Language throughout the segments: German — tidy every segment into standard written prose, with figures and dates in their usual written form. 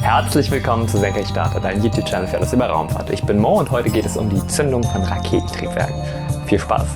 Herzlich willkommen zu Senkrechtstarter, deinem YouTube-Channel für alles über Raumfahrt. Ich bin Mo und heute geht es um die Zündung von Raketentriebwerken. Viel Spaß!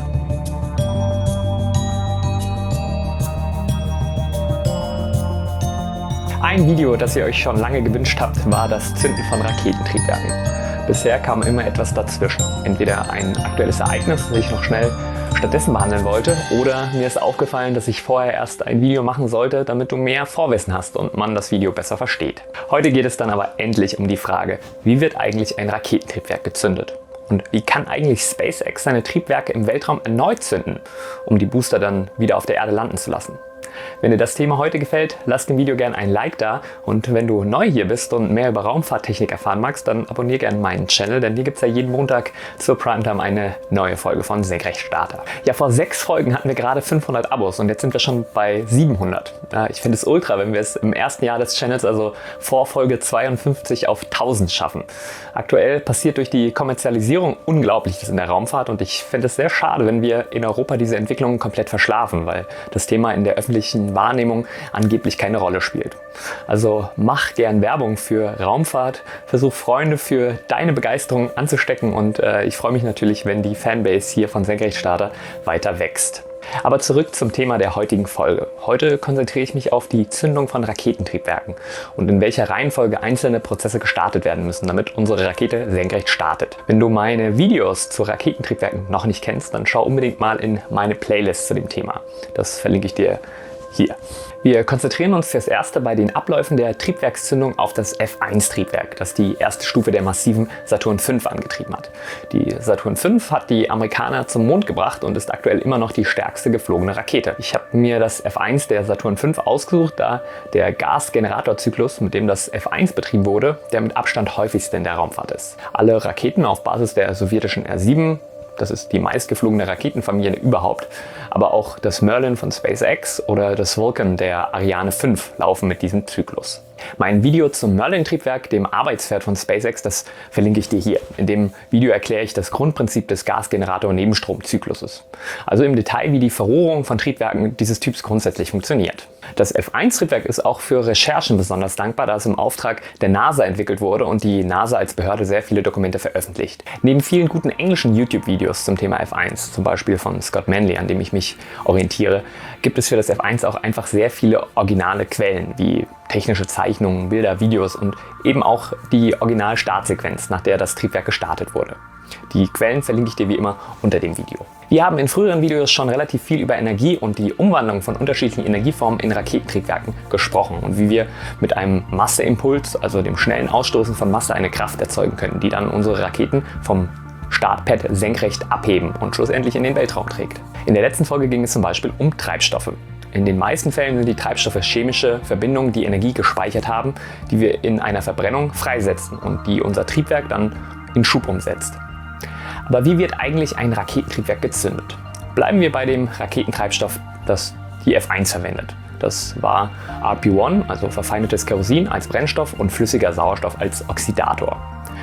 Ein Video, das ihr euch schon lange gewünscht habt, war das Zünden von Raketentriebwerken. Bisher kam immer etwas dazwischen. Entweder ein aktuelles Ereignis, das ich noch schnell stattdessen behandeln wollte, oder mir ist aufgefallen, dass ich vorher erst ein Video machen sollte, damit du mehr Vorwissen hast und man das Video besser versteht. Heute geht es dann aber endlich um die Frage, wie wird eigentlich ein Raketentriebwerk gezündet? Und wie kann eigentlich SpaceX seine Triebwerke im Weltraum erneut zünden, um die Booster dann wieder auf der Erde landen zu lassen? Wenn dir das Thema heute gefällt, lass dem Video gerne ein Like da, und wenn du neu hier bist und mehr über Raumfahrttechnik erfahren magst, dann abonniere gerne meinen Channel, denn hier gibt es ja jeden Montag zur Primetime eine neue Folge von Senkrechtstarter. Ja, vor 6 Folgen hatten wir gerade 500 Abos und jetzt sind wir schon bei 700. Ich finde es ultra, wenn wir es im ersten Jahr des Channels, also vor Folge 52, auf 1000 schaffen. Aktuell passiert durch die Kommerzialisierung Unglaubliches in der Raumfahrt und ich finde es sehr schade, wenn wir in Europa diese Entwicklung komplett verschlafen, weil das Thema in der öffentlichen Wahrnehmung angeblich keine Rolle spielt. Also mach gern Werbung für Raumfahrt, versuch Freunde für deine Begeisterung anzustecken und ich freue mich natürlich, wenn die Fanbase hier von Senkrechtstarter weiter wächst. Aber zurück zum Thema der heutigen Folge. Heute konzentriere ich mich auf die Zündung von Raketentriebwerken und in welcher Reihenfolge einzelne Prozesse gestartet werden müssen, damit unsere Rakete senkrecht startet. Wenn du meine Videos zu Raketentriebwerken noch nicht kennst, dann schau unbedingt mal in meine Playlist zu dem Thema. Das verlinke ich dir hier. Wir konzentrieren uns fürs Erste bei den Abläufen der Triebwerkszündung auf das F1-Triebwerk, das die erste Stufe der massiven Saturn V angetrieben hat. Die Saturn V hat die Amerikaner zum Mond gebracht und ist aktuell immer noch die stärkste geflogene Rakete. Ich habe mir das F1 der Saturn V ausgesucht, da der Gasgeneratorzyklus, mit dem das F1 betrieben wurde, der mit Abstand häufigste in der Raumfahrt ist. Alle Raketen auf Basis der sowjetischen R-7, das ist die meistgeflogene Raketenfamilie überhaupt, aber auch das Merlin von SpaceX oder das Vulcan der Ariane 5 laufen mit diesem Zyklus. Mein Video zum Merlin-Triebwerk, dem Arbeitspferd von SpaceX, das verlinke ich dir hier. In dem Video erkläre ich das Grundprinzip des Gasgenerator-Nebenstromzykluses. Also im Detail, wie die Verrohrung von Triebwerken dieses Typs grundsätzlich funktioniert. Das F1-Triebwerk ist auch für Recherchen besonders dankbar, da es im Auftrag der NASA entwickelt wurde und die NASA als Behörde sehr viele Dokumente veröffentlicht. Neben vielen guten englischen YouTube-Videos zum Thema F1, zum Beispiel von Scott Manley, an dem ich mich orientiere, gibt es für das F1 auch einfach sehr viele originale Quellen, wie technische Zeichnungen, Bilder, Videos und eben auch die Original-Startsequenz, nach der das Triebwerk gestartet wurde. Die Quellen verlinke ich dir wie immer unter dem Video. Wir haben in früheren Videos schon relativ viel über Energie und die Umwandlung von unterschiedlichen Energieformen in Raketentriebwerken gesprochen und wie wir mit einem Masseimpuls, also dem schnellen Ausstoßen von Masse, eine Kraft erzeugen können, die dann unsere Raketen vom Startpad senkrecht abheben und schlussendlich in den Weltraum trägt. In der letzten Folge ging es zum Beispiel um Treibstoffe. In den meisten Fällen sind die Treibstoffe chemische Verbindungen, die Energie gespeichert haben, die wir in einer Verbrennung freisetzen und die unser Triebwerk dann in Schub umsetzt. Aber wie wird eigentlich ein Raketentriebwerk gezündet? Bleiben wir bei dem Raketentreibstoff, das die F1 verwendet. Das war RP1, also verfeinetes Kerosin als Brennstoff und flüssiger Sauerstoff als Oxidator.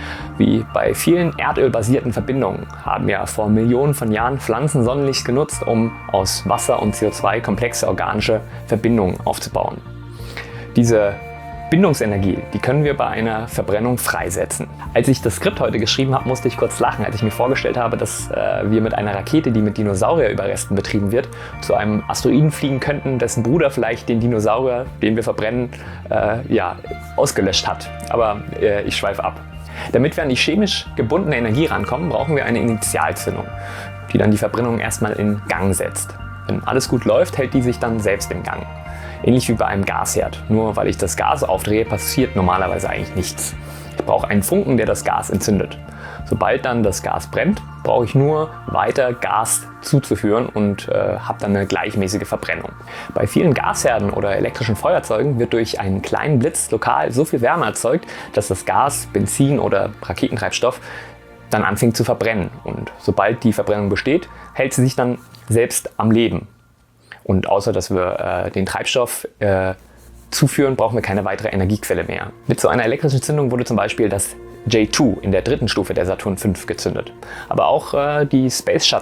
Wie bei vielen erdölbasierten Verbindungen haben ja vor Millionen von Jahren Pflanzen Sonnenlicht genutzt, um aus Wasser und CO2 komplexe organische Verbindungen aufzubauen. Diese Bindungsenergie, die können wir bei einer Verbrennung freisetzen. Als ich das Skript heute geschrieben habe, musste ich kurz lachen, als ich mir vorgestellt habe, dass wir mit einer Rakete, die mit Dinosaurierüberresten betrieben wird, zu einem Asteroiden fliegen könnten, dessen Bruder vielleicht den Dinosaurier, den wir verbrennen, ausgelöscht hat. Aber ich schweife ab. Damit wir an die chemisch gebundene Energie rankommen, brauchen wir eine Initialzündung, die dann die Verbrennung erstmal in Gang setzt. Wenn alles gut läuft, hält die sich dann selbst in Gang. Ähnlich wie bei einem Gasherd. Nur weil ich das Gas aufdrehe, passiert normalerweise eigentlich nichts. Ich brauche einen Funken, der das Gas entzündet. Sobald dann das Gas brennt, brauche ich nur weiter Gas zuzuführen und habe dann eine gleichmäßige Verbrennung. Bei vielen Gasherden oder elektrischen Feuerzeugen wird durch einen kleinen Blitz lokal so viel Wärme erzeugt, dass das Gas, Benzin oder Raketentreibstoff dann anfängt zu verbrennen. Und sobald die Verbrennung besteht, hält sie sich dann selbst am Leben. Und außer dass wir den Treibstoff zuführen, brauchen wir keine weitere Energiequelle mehr. Mit so einer elektrischen Zündung wurde zum Beispiel das J2 in der dritten Stufe der Saturn V gezündet. Aber auch die Space Shuttle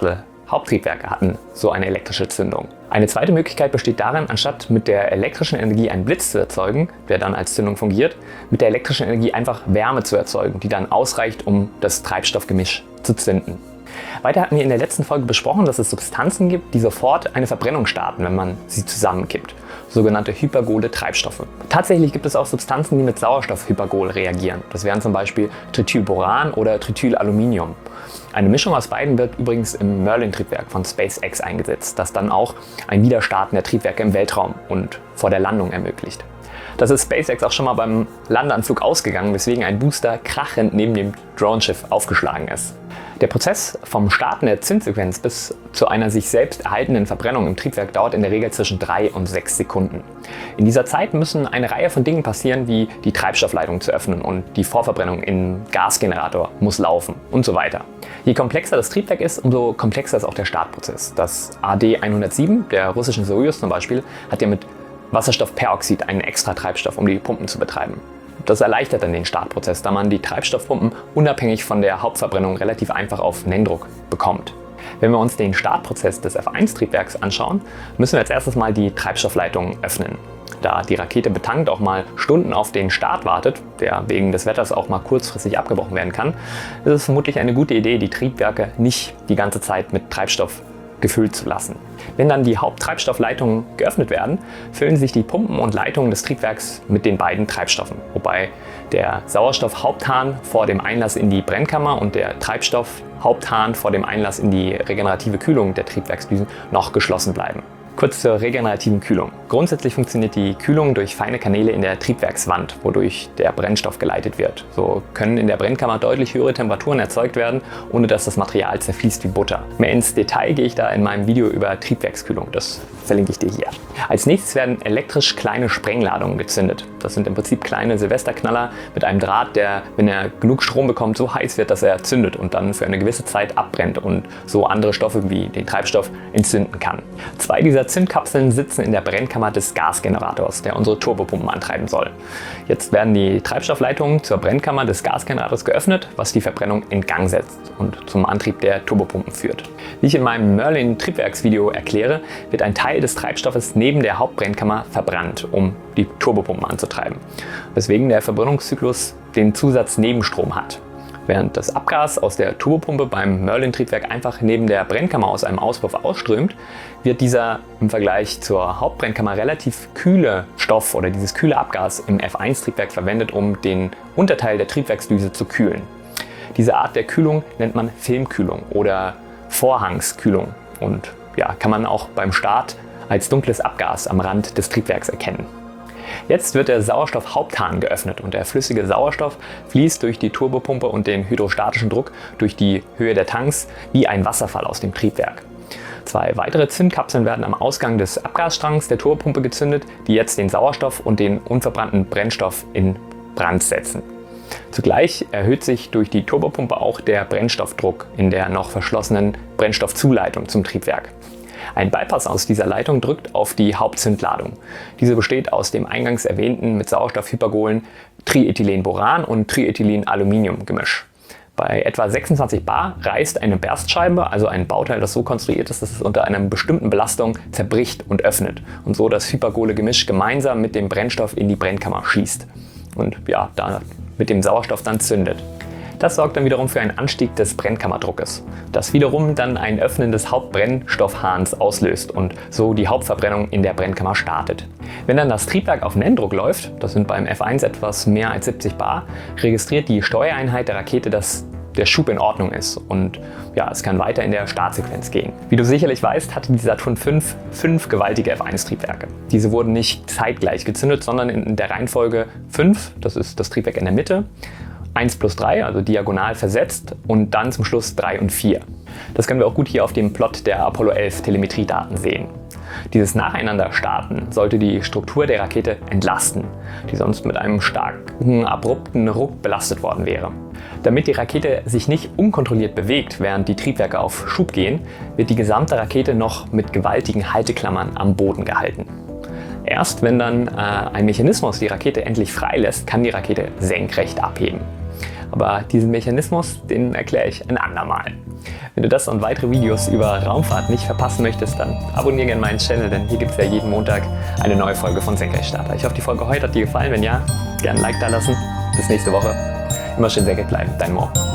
Haupttriebwerke hatten so eine elektrische Zündung. Eine zweite Möglichkeit besteht darin, anstatt mit der elektrischen Energie einen Blitz zu erzeugen, der dann als Zündung fungiert, mit der elektrischen Energie einfach Wärme zu erzeugen, die dann ausreicht, um das Treibstoffgemisch zu zünden. Weiter hatten wir in der letzten Folge besprochen, dass es Substanzen gibt, die sofort eine Verbrennung starten, wenn man sie zusammenkippt. Sogenannte hypergole Treibstoffe. Tatsächlich gibt es auch Substanzen, die mit Sauerstoffhypergol reagieren. Das wären zum Beispiel Trithylboran oder Triethylaluminium. Eine Mischung aus beiden wird übrigens im Merlin-Triebwerk von SpaceX eingesetzt, das dann auch ein Widerstarten der Triebwerke im Weltraum und vor der Landung ermöglicht. Das ist SpaceX auch schon mal beim Landeanflug ausgegangen, weswegen ein Booster krachend neben dem Drohnen-Schiff aufgeschlagen ist. Der Prozess vom Starten der Zündsequenz bis zu einer sich selbst erhaltenden Verbrennung im Triebwerk dauert in der Regel zwischen 3 und 6 Sekunden. In dieser Zeit müssen eine Reihe von Dingen passieren, wie die Treibstoffleitung zu öffnen und die Vorverbrennung im Gasgenerator muss laufen und so weiter. Je komplexer das Triebwerk ist, umso komplexer ist auch der Startprozess. Das AD-107 der russischen Soyuz zum Beispiel hat ja mit Wasserstoffperoxid einen extra Treibstoff, um die Pumpen zu betreiben. Das erleichtert dann den Startprozess, da man die Treibstoffpumpen unabhängig von der Hauptverbrennung relativ einfach auf Nenndruck bekommt. Wenn wir uns den Startprozess des F1-Triebwerks anschauen, müssen wir als erstes mal die Treibstoffleitung öffnen. Da die Rakete betankt auch mal Stunden auf den Start wartet, der wegen des Wetters auch mal kurzfristig abgebrochen werden kann, ist es vermutlich eine gute Idee, die Triebwerke nicht die ganze Zeit mit Treibstoff gefüllt zu lassen. Wenn dann die Haupttreibstoffleitungen geöffnet werden, füllen sich die Pumpen und Leitungen des Triebwerks mit den beiden Treibstoffen, wobei der Sauerstoffhaupthahn vor dem Einlass in die Brennkammer und der Treibstoffhaupthahn vor dem Einlass in die regenerative Kühlung der Triebwerksdüsen noch geschlossen bleiben. Kurz zur regenerativen Kühlung. Grundsätzlich funktioniert die Kühlung durch feine Kanäle in der Triebwerkswand, wodurch der Brennstoff geleitet wird. So können in der Brennkammer deutlich höhere Temperaturen erzeugt werden, ohne dass das Material zerfließt wie Butter. Mehr ins Detail gehe ich da in meinem Video über Triebwerkskühlung. Das verlinke ich dir hier. Als nächstes werden elektrisch kleine Sprengladungen gezündet. Das sind im Prinzip kleine Silvesterknaller mit einem Draht, der, wenn er genug Strom bekommt, so heiß wird, dass er zündet und dann für eine gewisse Zeit abbrennt und so andere Stoffe wie den Treibstoff entzünden kann. Zwei dieser Zündkapseln sitzen in der Brennkammer des Gasgenerators, der unsere Turbopumpen antreiben soll. Jetzt werden die Treibstoffleitungen zur Brennkammer des Gasgenerators geöffnet, was die Verbrennung in Gang setzt und zum Antrieb der Turbopumpen führt. Wie ich in meinem Merlin-Triebwerksvideo erkläre, wird ein Teil des Treibstoffes neben der Hauptbrennkammer verbrannt, um die Turbopumpen anzutreiben, weswegen der Verbrennungszyklus den Zusatz Nebenstrom hat. Während das Abgas aus der Turbopumpe beim Merlin-Triebwerk einfach neben der Brennkammer aus einem Auspuff ausströmt, wird dieser im Vergleich zur Hauptbrennkammer relativ kühle Stoff oder dieses kühle Abgas im F1-Triebwerk verwendet, um den Unterteil der Triebwerksdüse zu kühlen. Diese Art der Kühlung nennt man Filmkühlung oder Vorhangskühlung und ja, kann man auch beim Start als dunkles Abgas am Rand des Triebwerks erkennen. Jetzt wird der Sauerstoffhaupthahn geöffnet und der flüssige Sauerstoff fließt durch die Turbopumpe und den hydrostatischen Druck durch die Höhe der Tanks wie ein Wasserfall aus dem Triebwerk. Zwei weitere Zündkapseln werden am Ausgang des Abgasstrangs der Turbopumpe gezündet, die jetzt den Sauerstoff und den unverbrannten Brennstoff in Brand setzen. Zugleich erhöht sich durch die Turbopumpe auch der Brennstoffdruck in der noch verschlossenen Brennstoffzuleitung zum Triebwerk. Ein Bypass aus dieser Leitung drückt auf die Hauptzündladung. Diese besteht aus dem eingangs erwähnten mit Sauerstoffhypergolen Triethylenboran und Triethylenaluminium-Gemisch. Bei etwa 26 bar reißt eine Berstscheibe, also ein Bauteil, das so konstruiert ist, dass es unter einer bestimmten Belastung zerbricht und öffnet und so das hypergole Gemisch gemeinsam mit dem Brennstoff in die Brennkammer schießt und ja, da mit dem Sauerstoff dann zündet. Das sorgt dann wiederum für einen Anstieg des Brennkammerdruckes, das wiederum dann ein Öffnen des Hauptbrennstoffhahns auslöst und so die Hauptverbrennung in der Brennkammer startet. Wenn dann das Triebwerk auf Nenndruck läuft, das sind beim F1 etwas mehr als 70 bar, registriert die Steuereinheit der Rakete, dass der Schub in Ordnung ist und ja, es kann weiter in der Startsequenz gehen. Wie du sicherlich weißt, hatte die Saturn V 5 gewaltige F1-Triebwerke. Diese wurden nicht zeitgleich gezündet, sondern in der Reihenfolge 5, das ist das Triebwerk in der Mitte, 1 plus 3, also diagonal versetzt und dann zum Schluss 3 und 4. Das können wir auch gut hier auf dem Plot der Apollo 11 Telemetriedaten sehen. Dieses Nacheinander starten sollte die Struktur der Rakete entlasten, die sonst mit einem starken, abrupten Ruck belastet worden wäre. Damit die Rakete sich nicht unkontrolliert bewegt, während die Triebwerke auf Schub gehen, wird die gesamte Rakete noch mit gewaltigen Halteklammern am Boden gehalten. Erst wenn dann ein Mechanismus die Rakete endlich freilässt, kann die Rakete senkrecht abheben. Aber diesen Mechanismus, den erkläre ich ein andermal. Wenn du das und weitere Videos über Raumfahrt nicht verpassen möchtest, dann abonniere gerne meinen Channel, denn hier gibt es ja jeden Montag eine neue Folge von Senkrechtstarter. Ich hoffe, die Folge heute hat dir gefallen. Wenn ja, gerne ein Like da lassen. Bis nächste Woche. Immer schön senkrecht bleiben. Dein Mo.